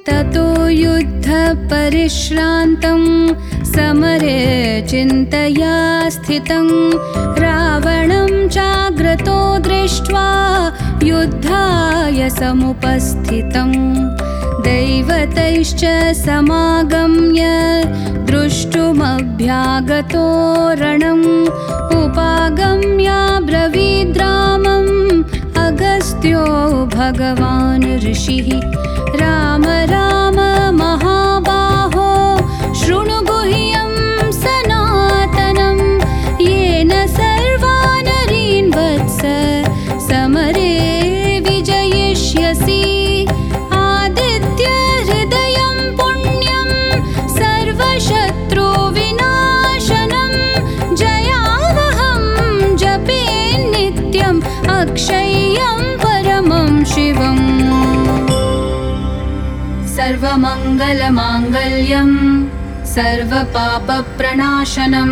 ततो युद्धपरिश्रान्तं समरे चिन्तया स्थितं रावणं चाग्रतो दृष्ट्वा युद्धाय समुपस्थितं दैवतैश्च समागम्य द्रष्टुमभ्यागतो रणम् उपागम्याब्रवीद्रामम् अगस्त्यो भगवान् ऋषिः राम राम महाबाहो शृणु गुह्यं सनातनं येन सर्वानरीन् वत्स समरे विजयिष्यसि आदित्य हृदयं पुण्यं सर्वशत्रुविनाशनं जयावहं जपे नित्यम् अक्षय्यं परमं शिवम् सर्वमङ्गलमाङ्गल्यं सर्वपापप्रणाशनं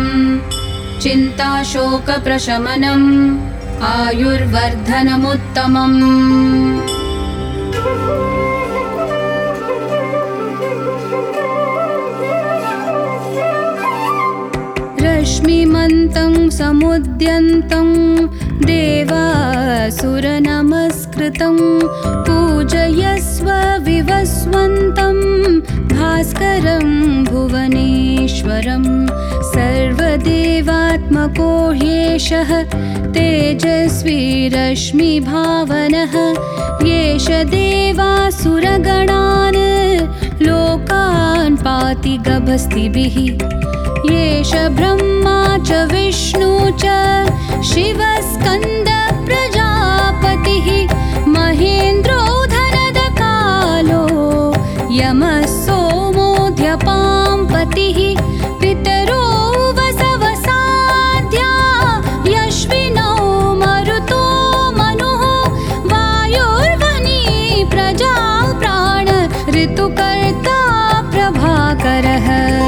चिन्ताशोकप्रशमनम् आयुर्वर्धनमुत्तमम् रश्मिमन्तं समुद्यन्तं देवासुरनमस्कृतं पूजयस्व विवस्वन्तं भास्करं भुवनेश्वरं सर्वदेवात्मको ह्येषः तेजस्वी रश्मिभावनः येष देवासुरगणान् लोकान् पाति गभस्तिभिः येष ब्रह्मा च विष्णु च शिवस्कन्द प्रजापतिः महेन्द्रो धनदकालो यमः सोमोऽध्यपाम्पतिः पितरो वसवसाद्या यश्विनो मरुतो मनुः वायुर्वनी प्रजा प्राण ऋतुकर्ता प्रभाकरः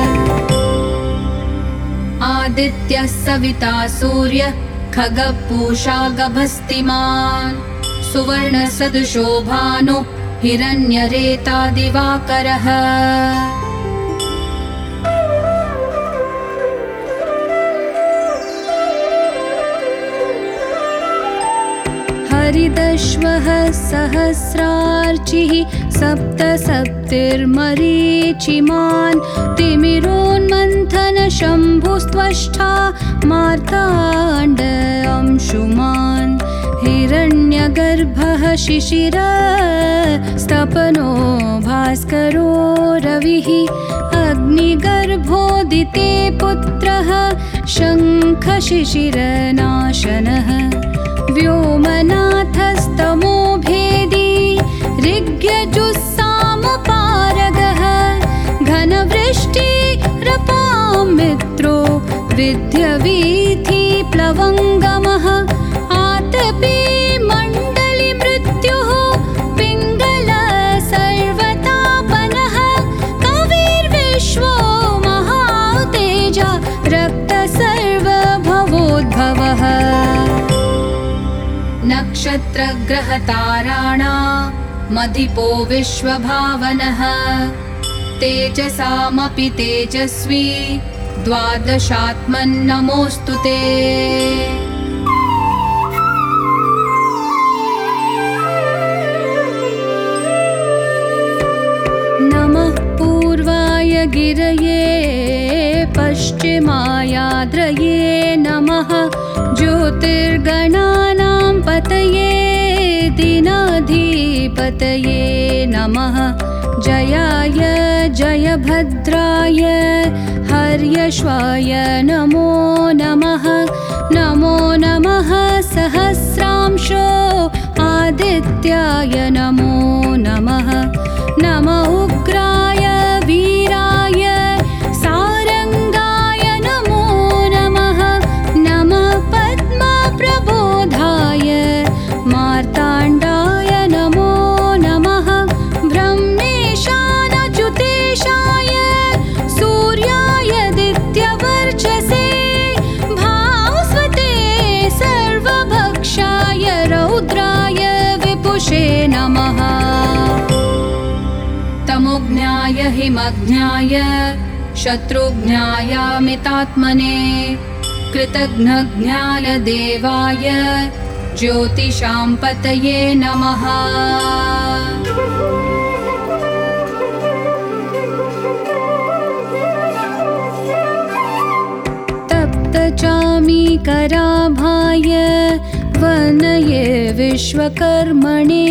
आदित्यः सविता सूर्यः खगः पूषा गभस्तिमान् सुवर्णसदृशो भानुः हिरण्यरेता दिवाकरः हरिदश्वः सहस्रार्चिः सप्तसप्तिर्मरीचिमान् तिमिरोन्मन्थन शम्भुस्त्वष्टा मार्ताण्ड अंशुमान् हिरण्यगर्भः शिशिरस्तपनो भास्करो रविः अग्निगर्भोदिते पुत्रः शङ्खशिशिरनाशनः व्योमनाथस्तमो भेदी ऋग्यजुस्सामपारगः घनवृष्टिरपां मित्रो विद्यवीथिप्लवङ्गमः आतपी मण्डली मृत्युः पिङ्गल सर्वतापनः कविर्विश्वो महातेजा रक्तसर्वभवोद्भवः नक्षत्रग्रहताराणामधिपो विश्वभावनः तेजसामपि तेजस्वी द्वादशात्मन्नमोऽस्तु ते नमः पूर्वाय गिरये पश्चिमायाद्रये नमः ज्योतिर्गणानां पतये दीनाधिपतये नमः जयाय जयभद्राय हर्यश्वाय नमो नमः नमो नमः सहस्रांशो आदित्याय नमो नमः नम उग्राय वीराय सारंगाय नमो नमः नमः पद्मप्रबोधाय मार्ताण्डाय नमो नमः ब्रह्मेशानच्युतेशाय सूर्याय दित्यवर्चसे भास्वते सर्वभक्षाय रौद्राय विपुषे नमः मनोज्ञाय हिमज्ञाय शत्रुज्ञायामितात्मने कृतघ्नज्ञाय देवाय ज्योतिषां पतये नमः। तप्तचामीकराभाय वनये विश्वकर्मणे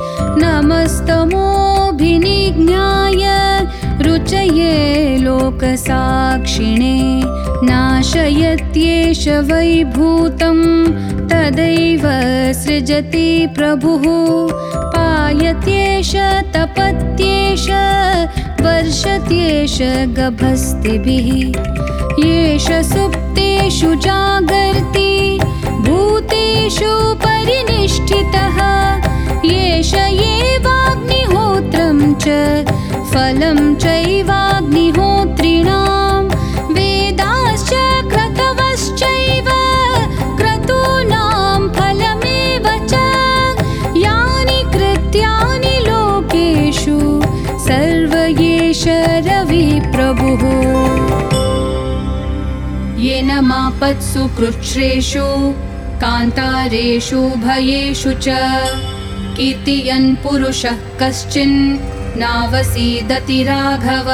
नमस्तमोऽभिनिज्ञाय रुचये लोकसाक्षिणे नाशयत्येष वैभूतं तदैव सृजति प्रभुः पायत्येष तपत्येष वर्षत्येष गभस्तिभिः येष सुप्तेषु जागर्ति भूतेषु परिनिष्ठितः येष एवाग्निहोत्रं च फलं चैवाग्निहोत्रिणां वेदाश्च क्रतवश्चैव क्रतूनां फलमेव च यानि कृत्यानि लोकेषु सर्व एष रविप्रभुः येन मापत्सु कृच्छ्रेषु कान्तारेषु भयेषु च कीर्तयन् पुरुषः कश्चिन् नावसीदति राघव।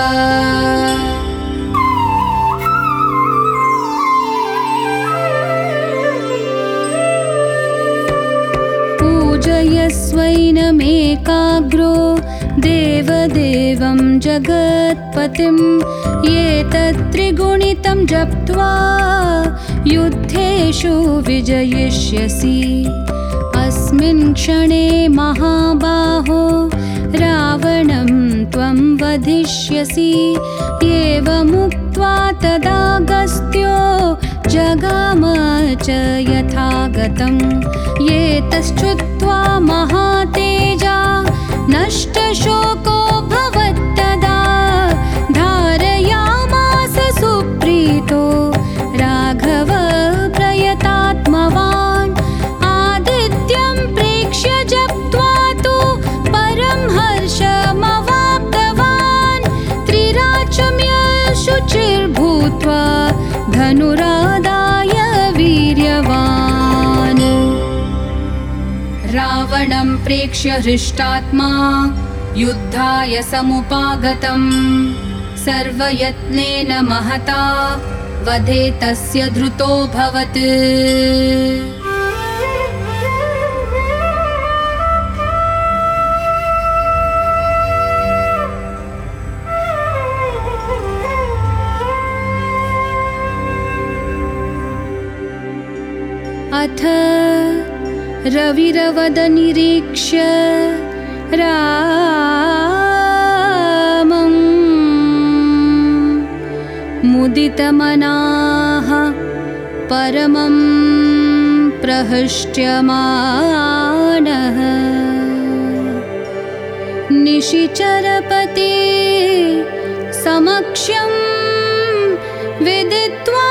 पूजयस्वैनमेकाग्रो देवदेवं जगत्पतिं एतत्त्रिगुणितं जप्त्वा युद्धेषु विजयिष्यसि अस्मिन् क्षणे महाबाहो रावणं त्वं वधिष्यसि एवमुक्त्वा तदागस्त्यो जगाम च यथागतं एतश्चुत्वा महातेजा नष्टशोको भवत्तदा धारयामास सुप्रीतो राघव प्रयतात्मवान् आदित्यं प्रेक्ष्य जप्त्वा तु परं हर्षमवाप्तवान् त्रिराचम्य शुचिर्भूत्वा धनुरादाय वीर्यवान् रावणं प्रेक्ष्य हृष्टात्मा युद्धाय समुपागतं सर्वयत्नेन महता वधे तस्य धृतोऽभवत्। अथ रविरवदनिरीक्ष्य रामं मुदितमनाः परमं प्रहृष्ट्यमानः निशिचरपते समक्षं विदित्वा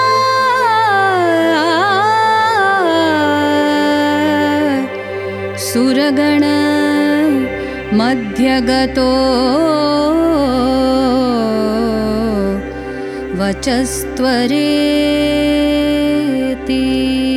सुरगण मध्यगतो वचस्त्वरेति।